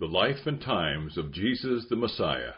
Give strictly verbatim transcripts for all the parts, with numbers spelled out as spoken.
life and times of Jesus the Messiah.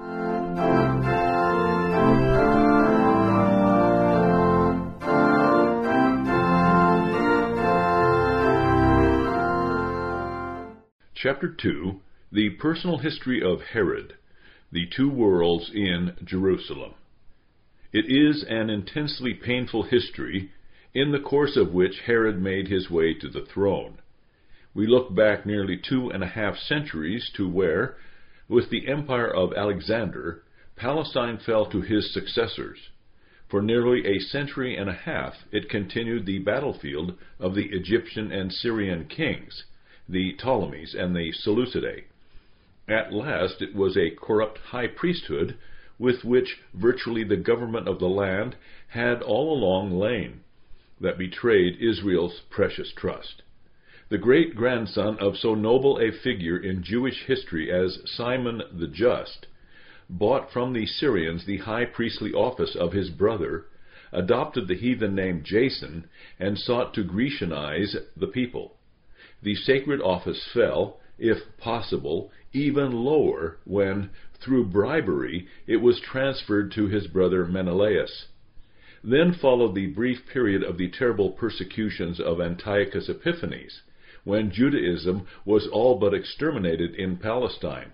Chapter two. The Personal History of Herod, the Two Worlds in Jerusalem. It is an intensely painful history, in the course of which Herod made his way to the throne. We look back nearly two and a half centuries to where, with the empire of Alexander, Palestine fell to his successors. For nearly a century and a half it continued the battlefield of the Egyptian and Syrian kings, the Ptolemies and the Seleucidae. At last it was a corrupt high priesthood with which virtually the government of the land had all along lain, that betrayed Israel's precious trust. The great-grandson of so noble a figure in Jewish history as Simon the Just bought from the Syrians the high priestly office of his brother, adopted the heathen name Jason, and sought to Grecianize the people. The sacred office fell, if possible, even lower when, through bribery, it was transferred to his brother Menelaus. Then followed the brief period of the terrible persecutions of Antiochus Epiphanes, when Judaism was all but exterminated in Palestine.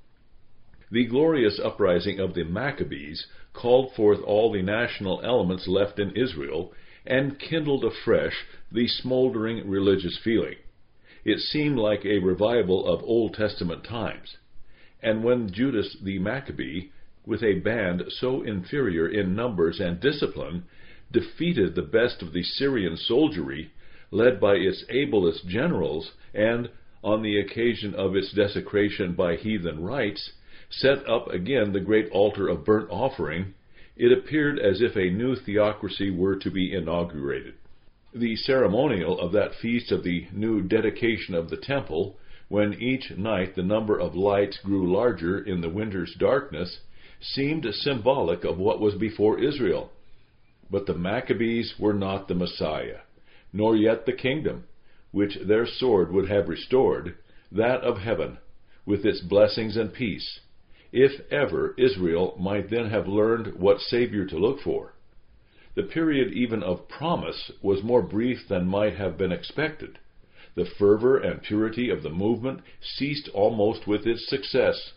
The glorious uprising of the Maccabees called forth all the national elements left in Israel, and kindled afresh the smoldering religious feeling. It seemed like a revival of Old Testament times. And when Judas the Maccabee, with a band so inferior in numbers and discipline, defeated the best of the Syrian soldiery, led by its ablest generals, and, on the occasion of its desecration by heathen rites, set up again the great altar of burnt offering, it appeared as if a new theocracy were to be inaugurated. The ceremonial of that feast of the new dedication of the temple, when each night the number of lights grew larger in the winter's darkness, seemed symbolic of what was before Israel. But the Maccabees were not the Messiah, nor yet the kingdom, which their sword would have restored, that of heaven, with its blessings and peace, if ever Israel might then have learned what Savior to look for. The period even of promise was more brief than might have been expected. The fervor and purity of the movement ceased almost with its success.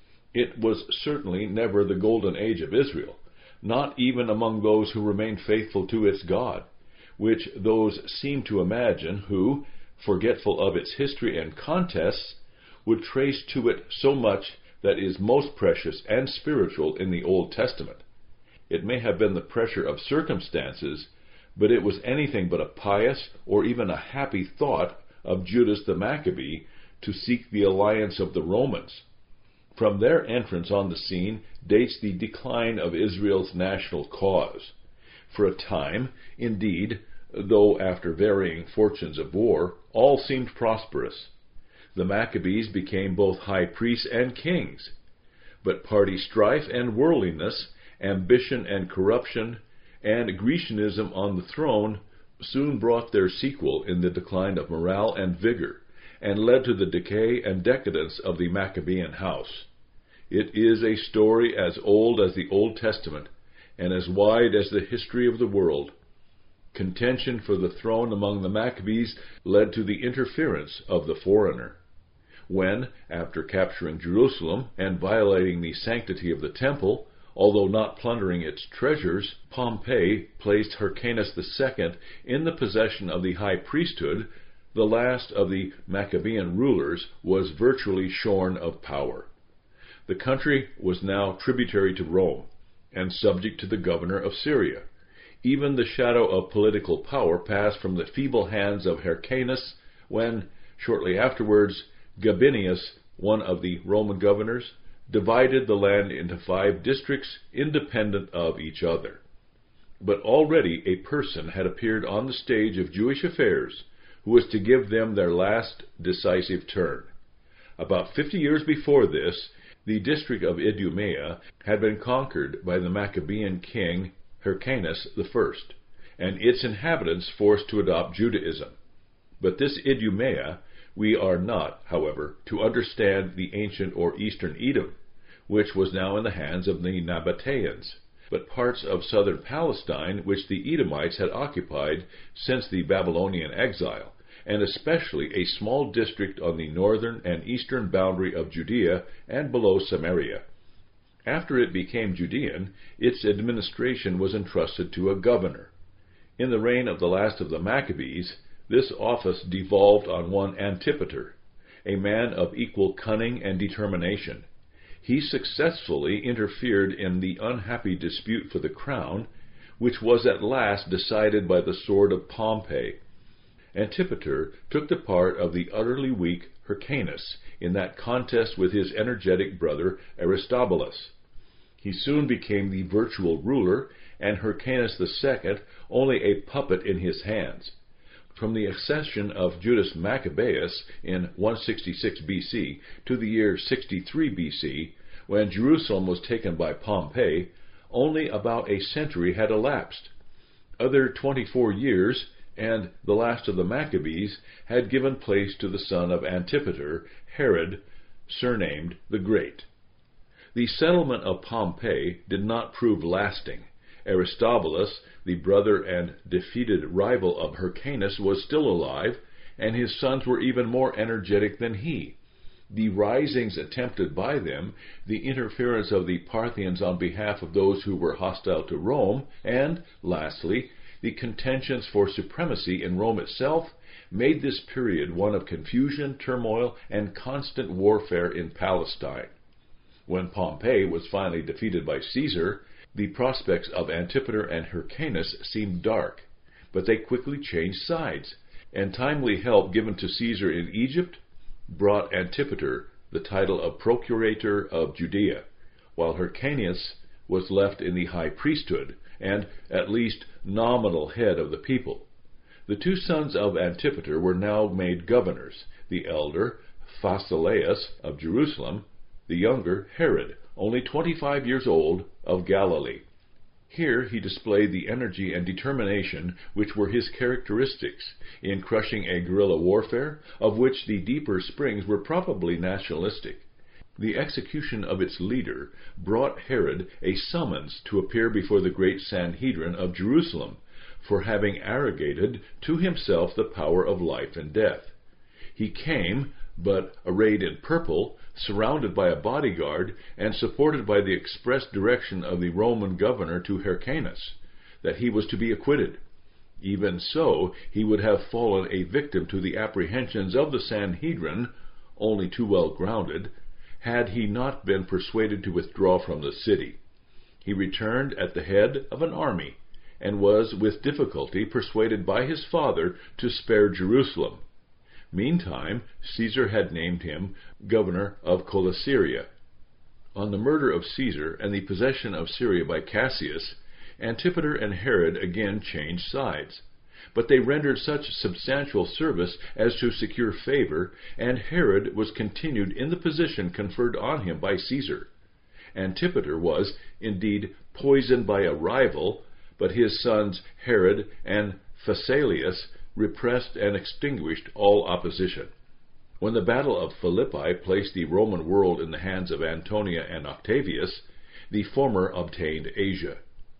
It was certainly never the golden age of Israel, not even among those who remained faithful to its God, which those seem to imagine who, forgetful of its history and contests, would trace to it so much that is most precious and spiritual in the Old Testament. It may have been the pressure of circumstances, but it was anything but a pious or even a happy thought of Judas the Maccabee to seek the alliance of the Romans. From their entrance on the scene dates the decline of Israel's national cause. For a time, indeed, though after varying fortunes of war, all seemed prosperous. The Maccabees became both high priests and kings. But party strife and worldliness, ambition and corruption, and Grecianism on the throne soon brought their sequel in the decline of morale and vigor, and led to the decay and decadence of the Maccabean house. It is a story as old as the Old Testament, and as wide as the history of the world. Contention for the throne among the Maccabees led to the interference of the foreigner. When, after capturing Jerusalem and violating the sanctity of the temple, although not plundering its treasures, Pompey placed Hyrcanus the Second in the possession of the high priesthood, the last of the Maccabean rulers was virtually shorn of power. The country was now tributary to Rome, and subject to the governor of Syria. Even the shadow of political power passed from the feeble hands of Hyrcanus when, shortly afterwards, Gabinius, one of the Roman governors, divided the land into five districts independent of each other. But already a person had appeared on the stage of Jewish affairs who was to give them their last decisive turn. About fifty years before this, the district of Idumea had been conquered by the Maccabean king Hyrcanus the First, and its inhabitants forced to adopt Judaism. But this Idumea, We are not, however, to understand the ancient or eastern Edom, which was now in the hands of the Nabateans, but parts of southern Palestine which the Edomites had occupied since the Babylonian exile, and especially a small district on the northern and eastern boundary of Judea and below Samaria. After it became Judean, its administration was entrusted to a governor. In the reign of the last of the Maccabees, this office devolved on one Antipater, a man of equal cunning and determination. He successfully interfered in the unhappy dispute for the crown, which was at last decided by the sword of Pompey. Antipater took the part of the utterly weak Hyrcanus in that contest with his energetic brother Aristobulus. He soon became the virtual ruler, and Hyrcanus the Second only a puppet in his hands. From the accession of Judas Maccabeus in one sixty-six B C to the year sixty-three B C, when Jerusalem was taken by Pompey, only about a century had elapsed. Other twenty-four years, and the last of the Maccabees had given place to the son of Antipater, Herod, surnamed the Great. The settlement of Pompey did not prove lasting. Aristobulus, the brother and defeated rival of Hyrcanus, was still alive, and his sons were even more energetic than he. The risings attempted by them, the interference of the Parthians on behalf of those who were hostile to Rome, and, lastly, the contentions for supremacy in Rome itself, made this period one of confusion, turmoil, and constant warfare in Palestine. When Pompey was finally defeated by Caesar, the prospects of Antipater and Hyrcanus seemed dark, but they quickly changed sides, and timely help given to Caesar in Egypt brought Antipater the title of Procurator of Judea, while Hyrcanus was left in the high priesthood, and at least nominal head of the people. The two sons of Antipater were now made governors, the elder, Phasaelus of Jerusalem, the younger, Herod, only twenty-five years old, of Galilee. Here he displayed the energy and determination which were his characteristics in crushing a guerrilla warfare, of which the deeper springs were probably nationalistic. The execution of its leader brought Herod a summons to appear before the great Sanhedrin of Jerusalem for having arrogated to himself the power of life and death. He came, but arrayed in purple, surrounded by a bodyguard, and supported by the express direction of the Roman governor to Hyrcanus, that he was to be acquitted. Even so, he would have fallen a victim to the apprehensions of the Sanhedrin, only too well grounded, had he not been persuaded to withdraw from the city. He returned at the head of an army, and was with difficulty persuaded by his father to spare Jerusalem. Meantime, Caesar had named him governor of Coelesyria. On the murder of Caesar and the possession of Syria by Cassius, Antipater and Herod again changed sides. But they rendered such substantial service as to secure favor, and Herod was continued in the position conferred on him by Caesar. Antipater was, indeed, poisoned by a rival, but his sons Herod and Phasaelus repressed and extinguished all opposition. When the Battle of Philippi placed the Roman world in the hands of Antonia and Octavius, the former obtained Asia.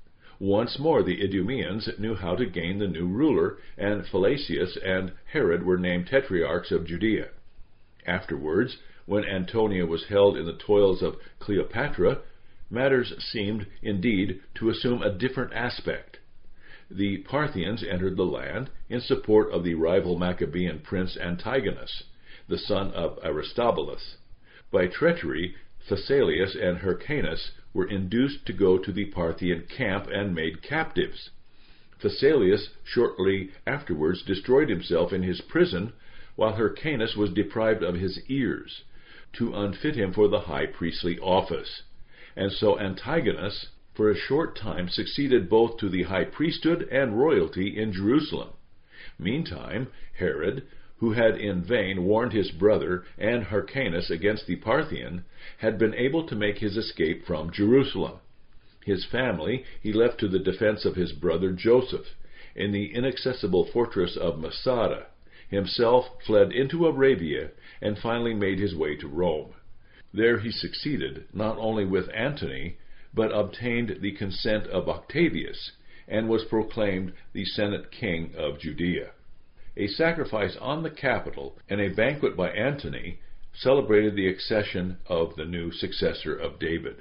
Once more the Idumeans knew how to gain the new ruler, and Phalasius and Herod were named tetrarchs of Judea. Afterwards, when Antonia was held in the toils of Cleopatra, matters seemed, indeed, to assume a different aspect. The Parthians entered the land in support of the rival Maccabean prince Antigonus, the son of Aristobulus. By treachery, Phasaelus and Hyrcanus were induced to go to the Parthian camp and made captives. Phasaelus shortly afterwards destroyed himself in his prison, while Hyrcanus was deprived of his ears, to unfit him for the high priestly office. And so Antigonus, for a short time, succeeded both to the high priesthood and royalty in Jerusalem. Meantime, Herod, who had in vain warned his brother and Hyrcanus against the Parthian, had been able to make his escape from Jerusalem. His family he left to the defense of his brother Joseph, in the inaccessible fortress of Masada, himself fled into Arabia and finally made his way to Rome. There he succeeded not only with Antony, but obtained the consent of Octavius, and was proclaimed the Senate King of Judea. A sacrifice on the Capitol and a banquet by Antony celebrated the accession of the new successor of David.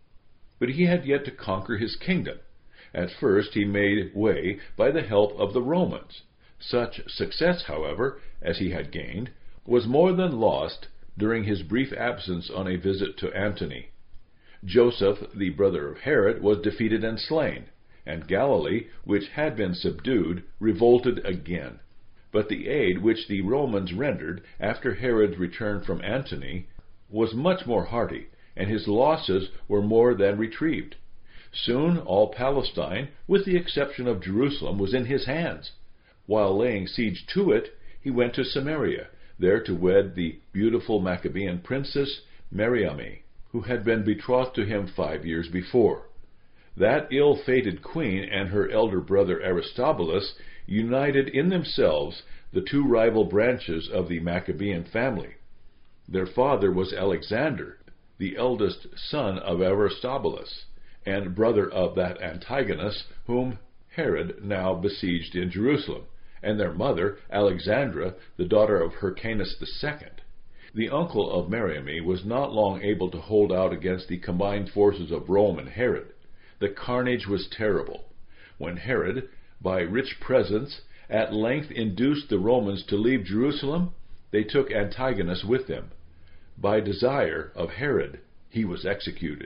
But he had yet to conquer his kingdom. At first he made way by the help of the Romans. Such success, however, as he had gained, was more than lost during his brief absence on a visit to Antony. Joseph, the brother of Herod, was defeated and slain, and Galilee, which had been subdued, revolted again. But the aid which the Romans rendered after Herod's return from Antony was much more hearty, and his losses were more than retrieved. Soon all Palestine, with the exception of Jerusalem, was in his hands. While laying siege to it, he went to Samaria, there to wed the beautiful Maccabean princess Mariamne, who had been betrothed to him five years before. That ill-fated queen and her elder brother Aristobulus united in themselves the two rival branches of the Maccabean family. Their father was Alexander, the eldest son of Aristobulus, and brother of that Antigonus whom Herod now besieged in Jerusalem, and their mother, Alexandra, the daughter of Hyrcanus the Second. The uncle of Mariamne was not long able to hold out against the combined forces of Rome and Herod. The carnage was terrible. When Herod, by rich presents, at length induced the Romans to leave Jerusalem, they took Antigonus with them. By desire of Herod, he was executed.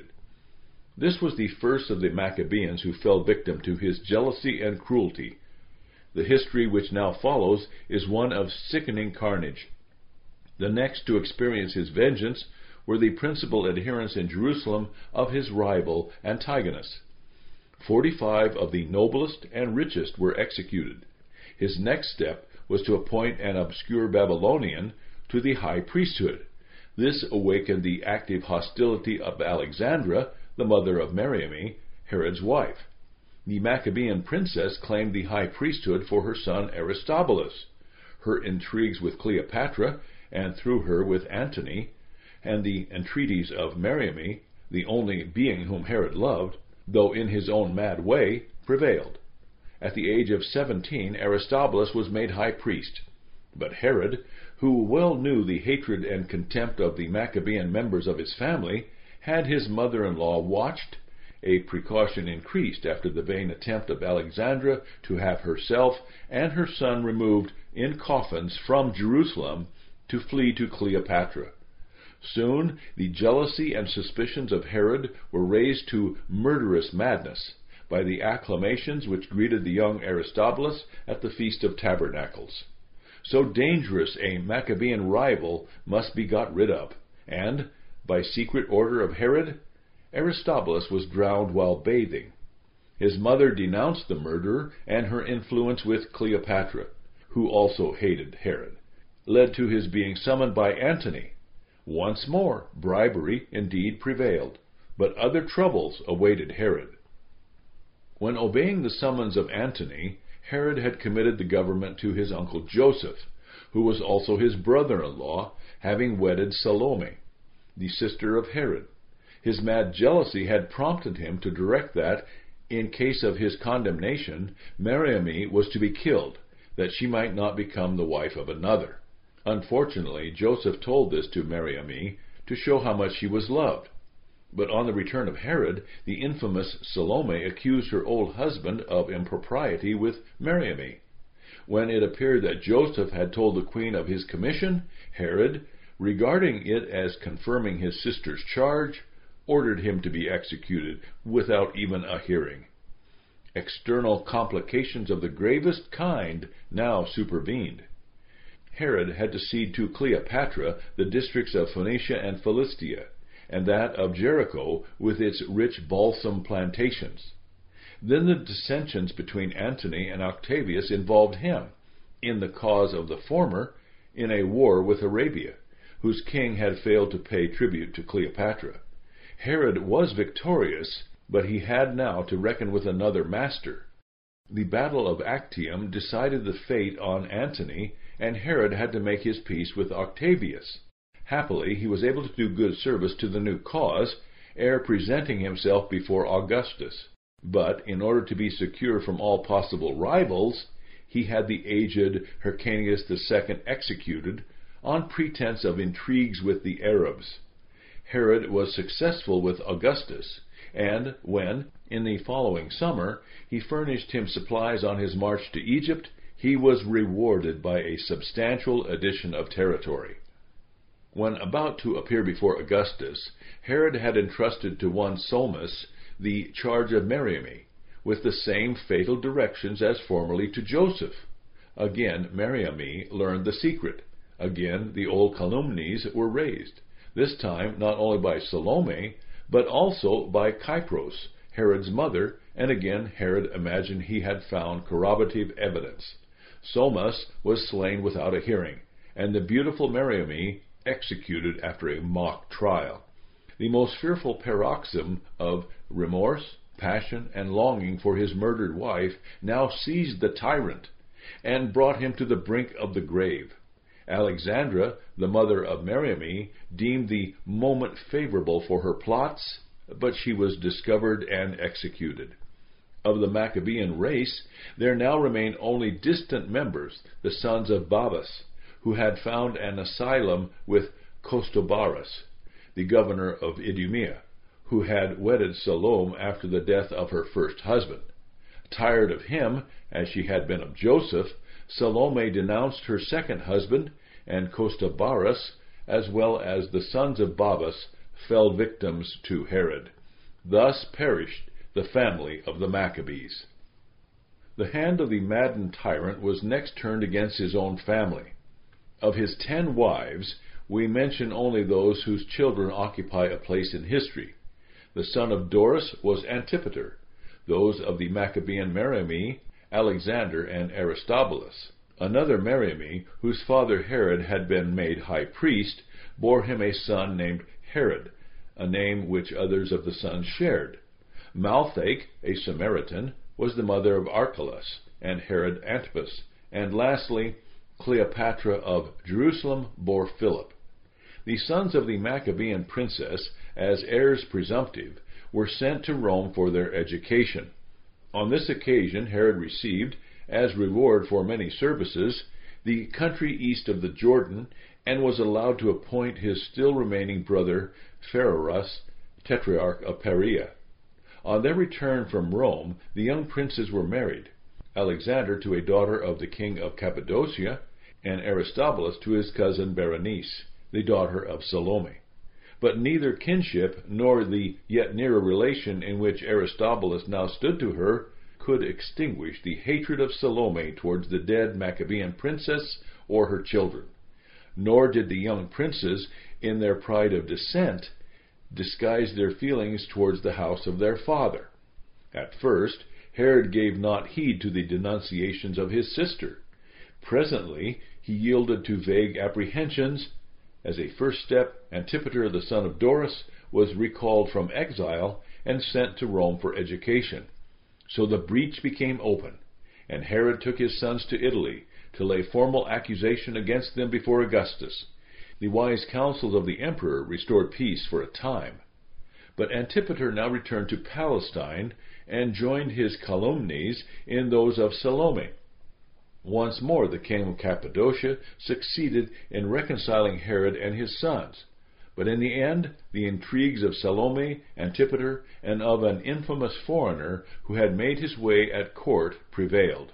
This was the first of the Maccabeans who fell victim to his jealousy and cruelty. The history which now follows is one of sickening carnage. The next to experience his vengeance were the principal adherents in Jerusalem of his rival Antigonus. Forty-five of the noblest and richest were executed. His next step was to appoint an obscure Babylonian to the high priesthood. This awakened the active hostility of Alexandra, the mother of Mariamne, Herod's wife. The Maccabean princess claimed the high priesthood for her son Aristobulus. Her intrigues with Cleopatra, and through her with Antony, and the entreaties of Mariamne, the only being whom Herod loved, though in his own mad way, prevailed. At the age of seventeen, Aristobulus was made high priest. But Herod, who well knew the hatred and contempt of the Maccabean members of his family, had his mother-in-law watched, a precaution increased after the vain attempt of Alexandra to have herself and her son removed in coffins from Jerusalem to flee to Cleopatra. Soon the jealousy and suspicions of Herod were raised to murderous madness by the acclamations which greeted the young Aristobulus at the Feast of Tabernacles. So dangerous a Maccabean rival must be got rid of, and, by secret order of Herod, Aristobulus was drowned while bathing. His mother denounced the murderer, and her influence with Cleopatra, who also hated Herod, led to his being summoned by Antony. Once more, bribery indeed prevailed, but other troubles awaited Herod. When obeying the summons of Antony, Herod had committed the government to his uncle Joseph, who was also his brother-in-law, having wedded Salome, the sister of Herod. His mad jealousy had prompted him to direct that, in case of his condemnation, Mariamne was to be killed, that she might not become the wife of another. Unfortunately, Joseph told this to Mariamne to show how much she was loved. But on the return of Herod, the infamous Salome accused her old husband of impropriety with Mariamne. When it appeared that Joseph had told the queen of his commission, Herod, regarding it as confirming his sister's charge, ordered him to be executed without even a hearing. External complications of the gravest kind now supervened. Herod had to cede to Cleopatra the districts of Phoenicia and Philistia, and that of Jericho with its rich balsam plantations. Then the dissensions between Antony and Octavius involved him, in the cause of the former, in a war with Arabia, whose king had failed to pay tribute to Cleopatra. Herod was victorious, but he had now to reckon with another master. The battle of Actium decided the fate on Antony, and Herod had to make his peace with Octavius. Happily, he was able to do good service to the new cause, ere presenting himself before Augustus. But, in order to be secure from all possible rivals, he had the aged Hyrcanus the Second executed, on pretense of intrigues with the Arabs. Herod was successful with Augustus, and when, in the following summer, he furnished him supplies on his march to Egypt, he was rewarded by a substantial addition of territory. When about to appear before Augustus, Herod had entrusted to one Solmus the charge of Mariamne, with the same fatal directions as formerly to Joseph. Again Mariamne learned the secret. Again the old calumnies were raised, this time not only by Salome, but also by Cypros, Herod's mother, and again Herod imagined he had found corroborative evidence. Solmus was slain without a hearing, and the beautiful Mariamne executed after a mock trial. The most fearful paroxysm of remorse, passion, and longing for his murdered wife now seized the tyrant, and brought him to the brink of the grave. Alexandra, the mother of Mariamne, deemed the moment favorable for her plots, but she was discovered and executed. Of the Maccabean race, there now remained only distant members, the sons of Babas, who had found an asylum with Costobarus, the governor of Idumea, who had wedded Salome after the death of her first husband. Tired of him, as she had been of Joseph, Salome denounced her second husband, and Costobarus, as well as the sons of Babas, fell victims to Herod. Thus perished the family of the Maccabees. The hand of the maddened tyrant was next turned against his own family. Of his ten wives, we mention only those whose children occupy a place in history. The son of Doris was Antipater. Those of the Maccabean Mariamne, Alexander and Aristobulus. Another Mariamne, whose father Herod had been made high priest, bore him a son named Herod, a name which others of the sons shared. Malthake, a Samaritan, was the mother of Archelaus, and Herod Antipas, and lastly, Cleopatra of Jerusalem bore Philip. The sons of the Maccabean princess, as heirs presumptive, were sent to Rome for their education. On this occasion Herod received, as reward for many services, the country east of the Jordan, and was allowed to appoint his still remaining brother Phaerus tetrarch of Perea. On their return from Rome, the young princes were married, Alexander to a daughter of the king of Cappadocia, and Aristobulus to his cousin Berenice, the daughter of Salome. But neither kinship nor the yet nearer relation in which Aristobulus now stood to her could extinguish the hatred of Salome towards the dead Maccabean princess or her children. Nor did the young princes, in their pride of descent, disguise their feelings towards the house of their father. At first, Herod gave not heed to the denunciations of his sister. Presently, he yielded to vague apprehensions. As a first step, Antipater, the son of Doris, was recalled from exile and sent to Rome for education. So the breach became open, and Herod took his sons to Italy to lay formal accusation against them before Augustus. The wise counsels of the emperor restored peace for a time. But Antipater now returned to Palestine and joined his calumnies in those of Salome. Once more the king of Cappadocia succeeded in reconciling Herod and his sons. But in the end, the intrigues of Salome, Antipater, and of an infamous foreigner who had made his way at court prevailed.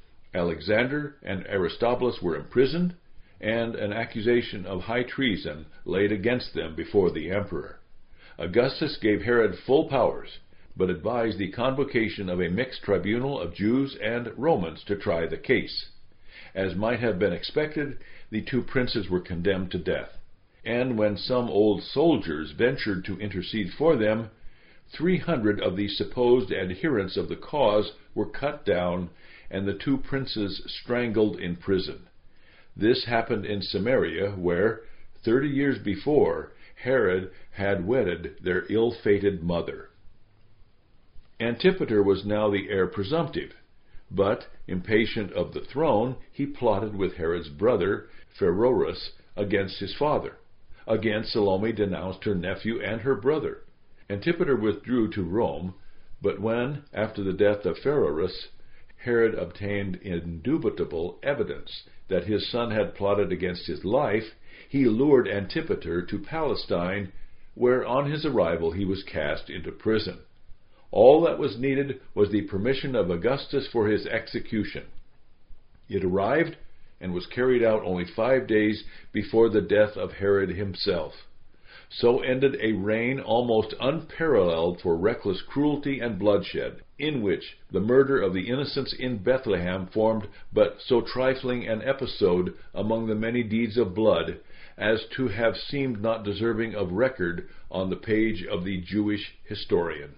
Alexander and Aristobulus were imprisoned, and an accusation of high treason laid against them before the emperor. Augustus gave Herod full powers, but advised the convocation of a mixed tribunal of Jews and Romans to try the case. As might have been expected, the two princes were condemned to death, and when some old soldiers ventured to intercede for them, three hundred of the supposed adherents of the cause were cut down, and the two princes strangled in prison. This happened in Samaria, where, thirty years before, Herod had wedded their ill-fated mother. Antipater was now the heir presumptive, But, impatient of the throne, he plotted with Herod's brother, Pheroras, against his father. Again Salome denounced her nephew and her brother. Antipater withdrew to Rome, but when, after the death of Pheroras, Herod obtained indubitable evidence that his son had plotted against his life, he lured Antipater to Palestine, where on his arrival he was cast into prison. All that was needed was the permission of Augustus for his execution. It arrived and was carried out only five days before the death of Herod himself. So ended a reign almost unparalleled for reckless cruelty and bloodshed, in which the murder of the innocents in Bethlehem formed but so trifling an episode among the many deeds of blood as to have seemed not deserving of record on the page of the Jewish historian.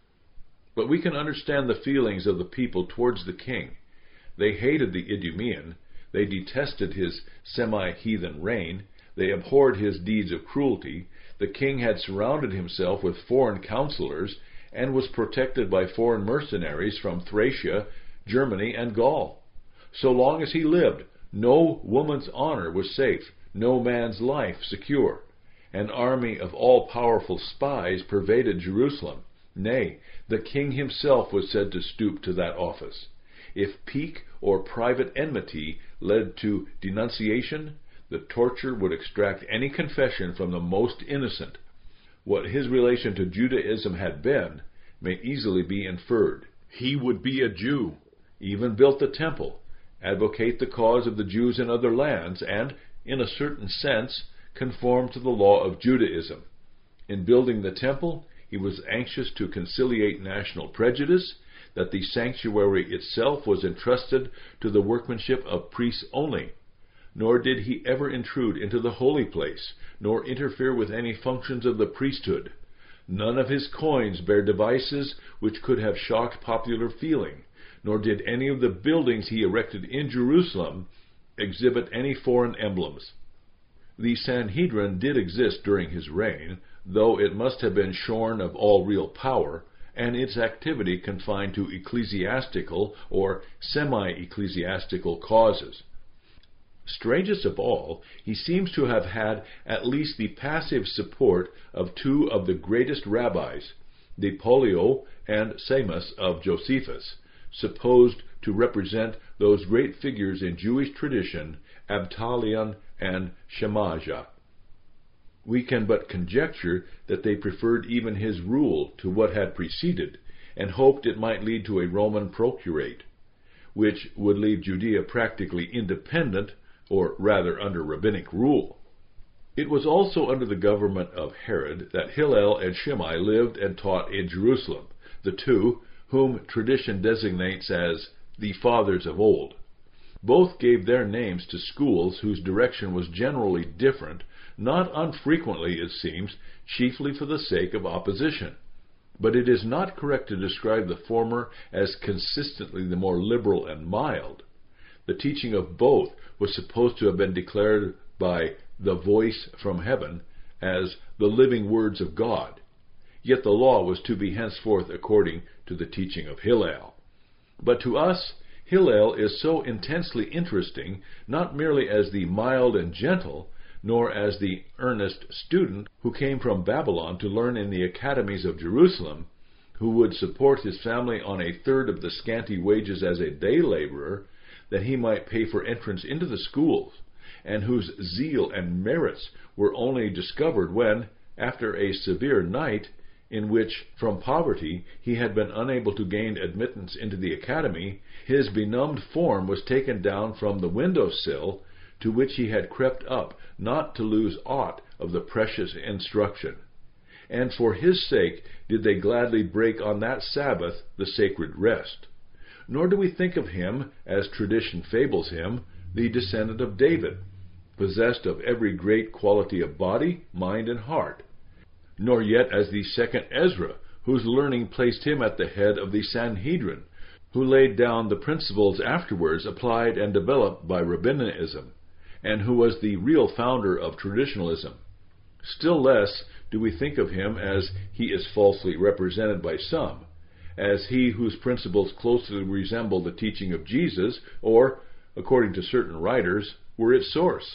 But we can understand the feelings of the people towards the king. They hated the Idumean, they detested his semi-heathen reign, they abhorred his deeds of cruelty. The king had surrounded himself with foreign counselors, and was protected by foreign mercenaries from Thracia, Germany, and Gaul. So long as he lived, no woman's honor was safe, no man's life secure. An army of all-powerful spies pervaded Jerusalem. Nay, the king himself was said to stoop to that office. If pique or private enmity led to denunciation, the torture would extract any confession from the most innocent. What his relation to Judaism had been may easily be inferred. He would be a Jew, even built the temple, advocate the cause of the Jews in other lands, and, in a certain sense, conform to the law of Judaism. In building the temple, he was anxious to conciliate national prejudice, that the sanctuary itself was entrusted to the workmanship of priests only. Nor did he ever intrude into the holy place, nor interfere with any functions of the priesthood. None of his coins bear devices which could have shocked popular feeling, nor did any of the buildings he erected in Jerusalem exhibit any foreign emblems. The Sanhedrin did exist during his reign, though it must have been shorn of all real power, and its activity confined to ecclesiastical or semi-ecclesiastical causes. Strangest of all, he seems to have had at least the passive support of two of the greatest rabbis, the Pollio and Samos of Josephus, supposed to represent those great figures in Jewish tradition, Abtalion and Shemaiah. We can but conjecture that they preferred even his rule to what had preceded, and hoped it might lead to a Roman procurate, which would leave Judea practically independent, or rather under rabbinic rule. It was also under the government of Herod that Hillel and Shammai lived and taught in Jerusalem, the two whom tradition designates as the fathers of old. Both gave their names to schools whose direction was generally different, not unfrequently, it seems, chiefly for the sake of opposition. But it is not correct to describe the former as consistently the more liberal and mild. The teaching of both was supposed to have been declared by the voice from heaven as the living words of God. Yet the law was to be henceforth according to the teaching of Hillel. But to us, Hillel is so intensely interesting, not merely as the mild and gentle, nor as the earnest student who came from Babylon to learn in the academies of Jerusalem, who would support his family on a third of the scanty wages as a day laborer, that he might pay for entrance into the schools, and whose zeal and merits were only discovered when, after a severe night, in which, from poverty, he had been unable to gain admittance into the academy, his benumbed form was taken down from the window-sill, to which he had crept up, not to lose aught of the precious instruction. And for his sake did they gladly break on that Sabbath the sacred rest. Nor do we think of him, as tradition fables him, the descendant of David, possessed of every great quality of body, mind, and heart, nor yet as the second Ezra, whose learning placed him at the head of the Sanhedrin, who laid down the principles afterwards applied and developed by Rabbinism, and who was the real founder of traditionalism. Still less do we think of him as he is falsely represented by some, as he whose principles closely resemble the teaching of Jesus, or, according to certain writers, were its source.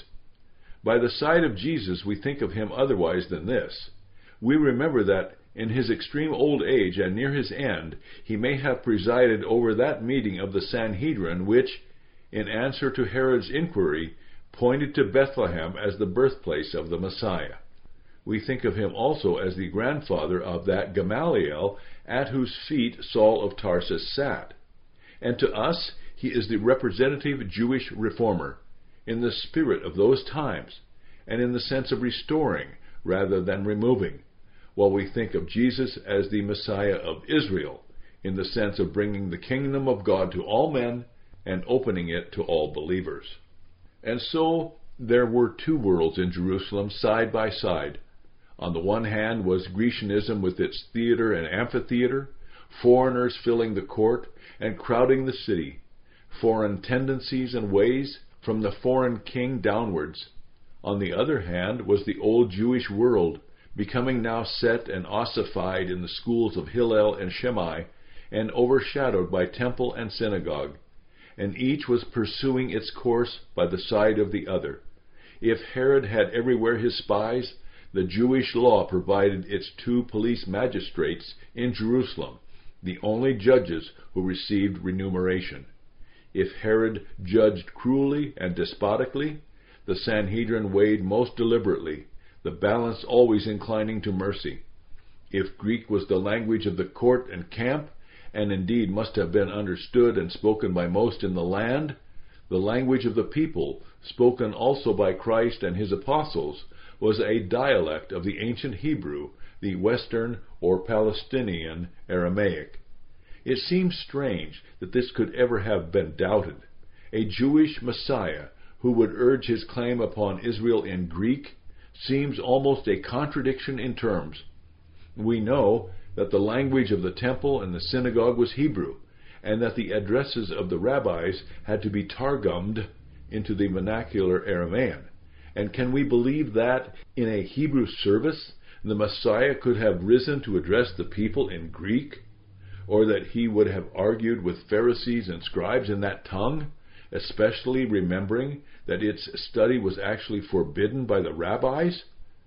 By the side of Jesus, we think of him otherwise than this. We remember that in his extreme old age and near his end, he may have presided over that meeting of the Sanhedrin which, in answer to Herod's inquiry, pointed to Bethlehem as the birthplace of the Messiah. We think of him also as the grandfather of that Gamaliel at whose feet Saul of Tarsus sat. And to us, he is the representative Jewish reformer, in the spirit of those times, and in the sense of restoring rather than removing, while we think of Jesus as the Messiah of Israel, in the sense of bringing the kingdom of God to all men and opening it to all believers. And so there were two worlds in Jerusalem side by side. On the one hand was Grecianism with its theater and amphitheater, foreigners filling the court and crowding the city, foreign tendencies and ways from the foreign king downwards. On the other hand was the old Jewish world, becoming now set and ossified in the schools of Hillel and Shammai, and overshadowed by temple and synagogue, and each was pursuing its course by the side of the other. If Herod had everywhere his spies, the Jewish law provided its two police magistrates in Jerusalem, the only judges who received remuneration. If Herod judged cruelly and despotically, the Sanhedrin weighed most deliberately, the balance always inclining to mercy. If Greek was the language of the court and camp, and indeed must have been understood and spoken by most in the land, the language of the people, spoken also by Christ and his apostles, was a dialect of the ancient Hebrew, the Western or Palestinian Aramaic. It seems strange that this could ever have been doubted. A Jewish Messiah who would urge his claim upon Israel in Greek seems almost a contradiction in terms. We know that the language of the temple and the synagogue was Hebrew, and that the addresses of the rabbis had to be targumed into the vernacular Aramaean. And can we believe that, in a Hebrew service, the Messiah could have risen to address the people in Greek? Or that he would have argued with Pharisees and scribes in that tongue, especially remembering that its study was actually forbidden by the rabbis?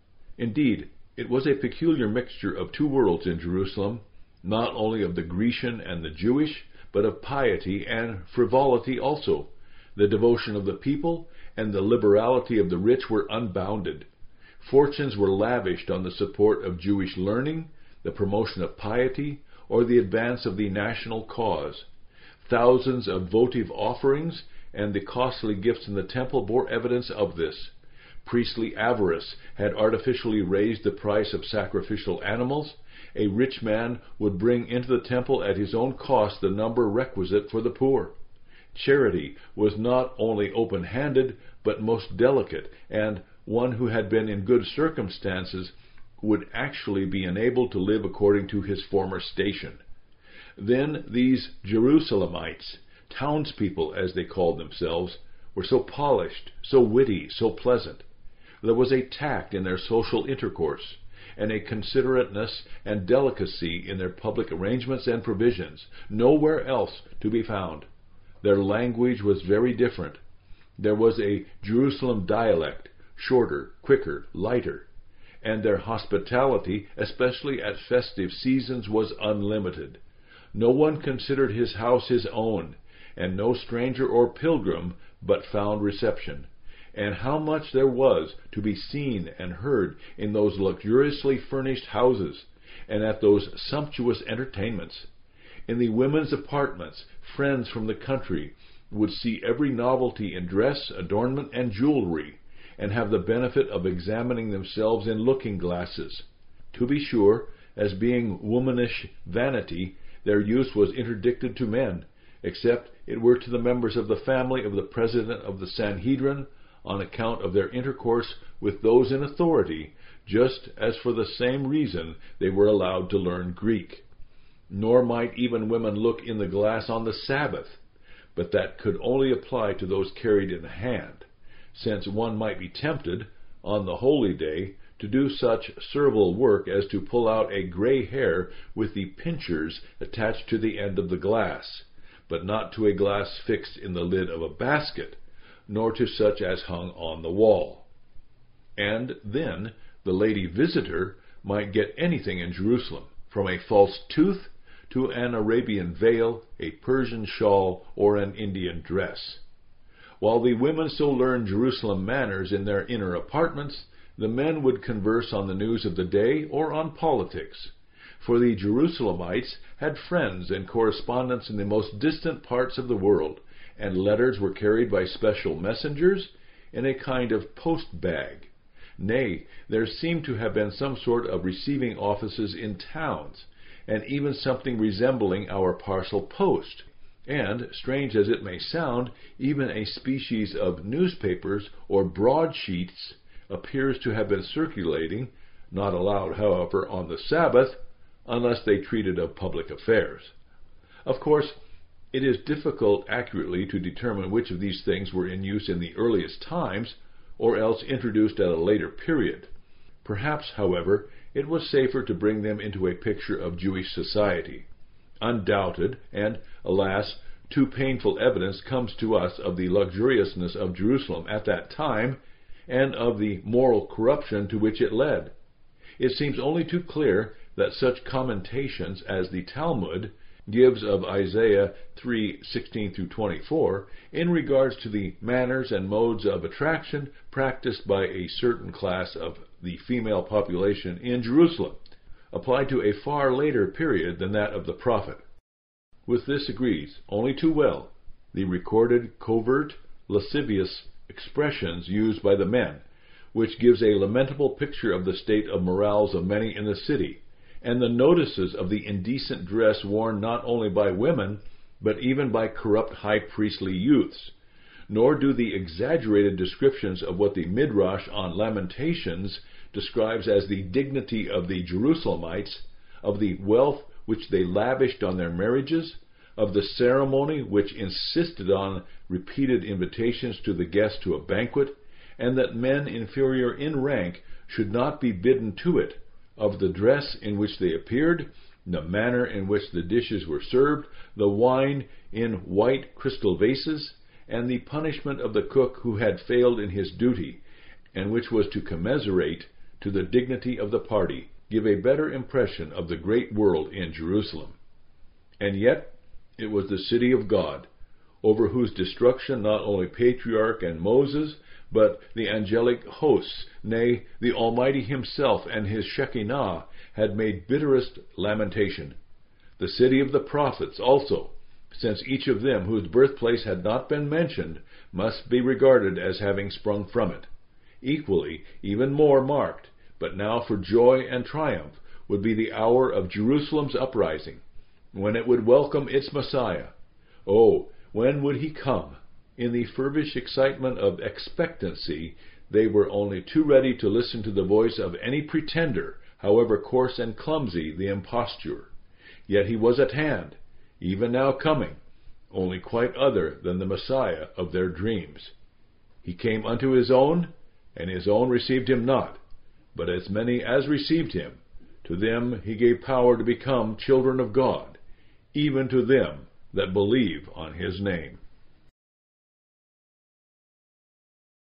Indeed, it was a peculiar mixture of two worlds in Jerusalem, not only of the Grecian and the Jewish, but of piety and frivolity also. The devotion of the people and the liberality of the rich were unbounded. Fortunes were lavished on the support of Jewish learning, the promotion of piety, or the advance of the national cause. Thousands of votive offerings and the costly gifts in the temple bore evidence of this. Priestly avarice had artificially raised the price of sacrificial animals. A rich man would bring into the temple at his own cost the number requisite for the poor. Charity was not only open-handed, but most delicate, and one who had been in good circumstances would actually be enabled to live according to his former station. Then these Jerusalemites, townspeople as they called themselves, were so polished, so witty, so pleasant. There was a tact in their social intercourse, and a considerateness and delicacy in their public arrangements and provisions, nowhere else to be found. Their language was very different. There was a Jerusalem dialect, shorter, quicker, lighter, and their hospitality, especially at festive seasons, was unlimited. No one considered his house his own, and no stranger or pilgrim but found reception. And how much there was to be seen and heard in those luxuriously furnished houses, and at those sumptuous entertainments. In the women's apartments, friends from the country would see every novelty in dress, adornment, and jewelry, and have the benefit of examining themselves in looking-glasses. To be sure, as being womanish vanity, their use was interdicted to men, except it were to the members of the family of the president of the Sanhedrin, on account of their intercourse with those in authority, just as for the same reason they were allowed to learn Greek. Nor might even women look in the glass on the Sabbath, but that could only apply to those carried in the hand, since one might be tempted, on the holy day, to do such servile work as to pull out a gray hair with the pincers attached to the end of the glass, but not to a glass fixed in the lid of a basket, nor to such as hung on the wall. And then the lady visitor might get anything in Jerusalem, from a false tooth to an Arabian veil, a Persian shawl, or an Indian dress. While the women so learned Jerusalem manners in their inner apartments, the men would converse on the news of the day or on politics. For the Jerusalemites had friends and correspondents in the most distant parts of the world, and letters were carried by special messengers in a kind of post-bag. Nay, there seemed to have been some sort of receiving offices in towns, and even something resembling our parcel post, and, strange as it may sound, even a species of newspapers or broadsheets appears to have been circulating, not allowed, however, on the Sabbath, unless they treated of public affairs. Of course, it is difficult accurately to determine which of these things were in use in the earliest times, or else introduced at a later period. Perhaps, however, it was safer to bring them into a picture of Jewish society. Undoubted, and, alas, too painful evidence comes to us of the luxuriousness of Jerusalem at that time, and of the moral corruption to which it led. It seems only too clear that such commentations as the Talmud gives of Isaiah three sixteen through twenty-four in regards to the manners and modes of attraction practiced by a certain class of the female population in Jerusalem apply to a far later period than that of the prophet. With this agrees only too well the recorded covert, lascivious expressions used by the men, which gives a lamentable picture of the state of morals of many in the city, and the notices of the indecent dress worn not only by women, but even by corrupt high priestly youths. Nor do the exaggerated descriptions of what the Midrash on Lamentations describes as the dignity of the Jerusalemites, of the wealth which they lavished on their marriages, of the ceremony which insisted on repeated invitations to the guest to a banquet, and that men inferior in rank should not be bidden to it, of the dress in which they appeared, the manner in which the dishes were served, the wine in white crystal vases, and the punishment of the cook who had failed in his duty, and which was to commiserate to the dignity of the party, give a better impression of the great world in Jerusalem. And yet it was the city of God, over whose destruction not only Patriarch and Moses, but the angelic hosts, nay, the Almighty himself and his Shekinah, had made bitterest lamentation. The city of the prophets also, since each of them whose birthplace had not been mentioned must be regarded as having sprung from it. Equally, even more marked, but now for joy and triumph, would be the hour of Jerusalem's uprising, when it would welcome its Messiah. Oh, when would he come? In the feverish excitement of expectancy, they were only too ready to listen to the voice of any pretender, however coarse and clumsy the imposture. Yet he was at hand, even now coming, only quite other than the Messiah of their dreams. He came unto his own, and his own received him not. But as many as received him, to them he gave power to become children of God, even to them that believe on his name.